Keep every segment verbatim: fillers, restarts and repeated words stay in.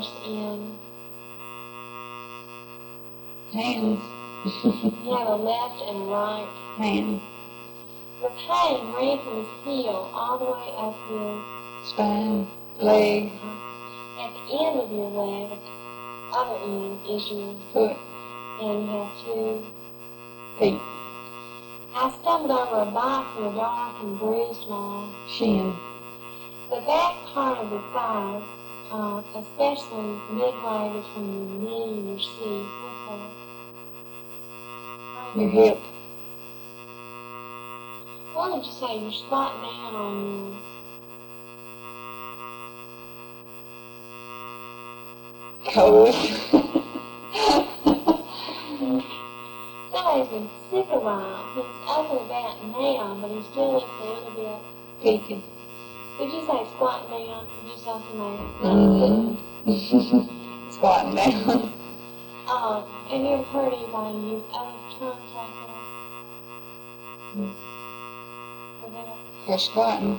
horse in hands. You have a left and a right Hand. The pain ran from his heel all the way up his Spine. Leg. At the end of your leg, at the other end is your Foot. And you have two Feet. I stumbled over a box in the dark and bruised my Shin. The back part of the thighs, uh, especially midway between your knee and your seat. What's that? Your hip. What did you say? You're squatting down on your toes. Somebody's been sick a while. He's up and about now, but he still looks a little bit peaking. Did you say squatting down? Did you say somebody mm-hmm. Squatting down. Oh, have you ever heard anybody use other terms like that? Mm. For that? For squatting.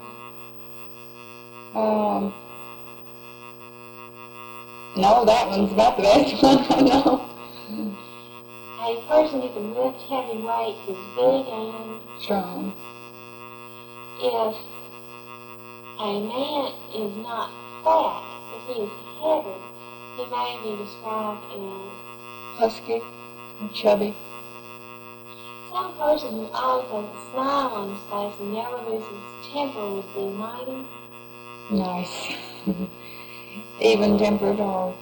Um. No, that one's about the best one I know. A person who can lift heavy weights is big and strong. If a man is not fat, if he is heavy, he may be described as husky and chubby. Some person who always has a smile on his face and never loses temper would be mighty. Nice. Even-tempered or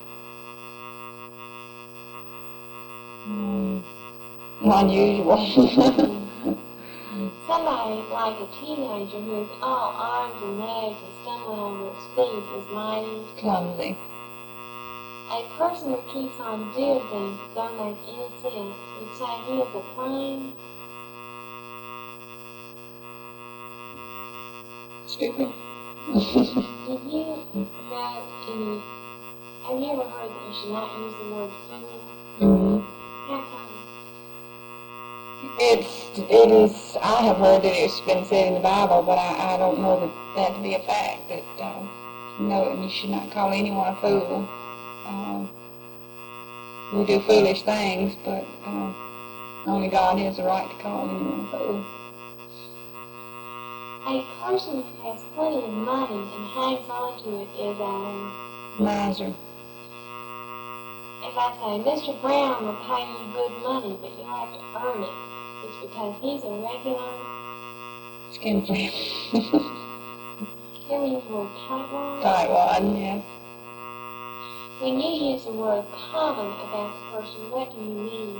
mm, unusual. Somebody like a teenager who is all arms and legs and stumbling over its feet is mighty clumsy. A person who keeps on doing things that don't make any sense would say he is a plain stupid. Do you know any, have you ever heard that you should not use the word fool? Mm-hmm. How come? It's, it is, I have heard that it's been said in the Bible, but I, I don't know that, that to be a fact, that, uh, no, you should not call anyone a fool. Uh, we do foolish things, but uh, only God has the right to call anyone a fool. A person who has plenty of money and hangs on to it is a miser. If I say, Mister Brown will pay you good money, but you'll have to earn it, it's because he's a regular skinflint. Can we use the word tightwad? Tightwad, yes. When you use the word common about the person, what do you mean?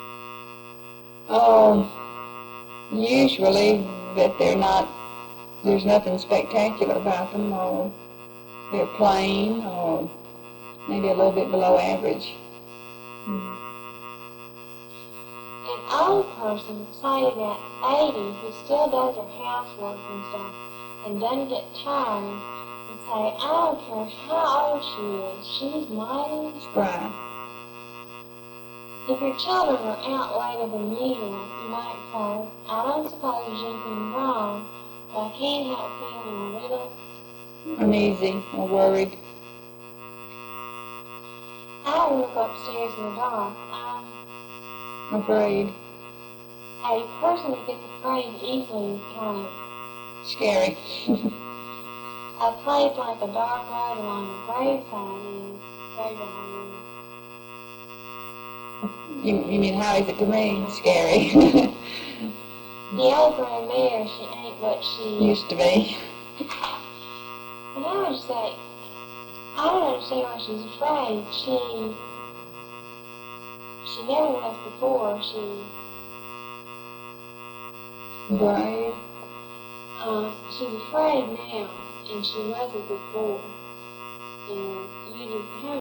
Oh, usually that they're not, there's nothing spectacular about them, or they're plain, or maybe a little bit below average. Hmm. An old person, say about eighty, who still does her housework and stuff, and doesn't get tired, and say, I don't care how old she is, she's mighty spry. If your children are out later than usual, you might say, I don't suppose there's anything wrong, but I can't help feeling a little uneasy or worried. I look upstairs in the dark. I'm afraid. A person that gets afraid easily is kind of scary. A place like a dark road along the graveside is very dangerous. You, you mean, how is it to me? Scary. The old gray mare, she ain't what she used to be. And I would say, I don't understand why she's afraid. She, she never was before. She, brave. Uh, she's afraid now, and she wasn't before. And you didn't have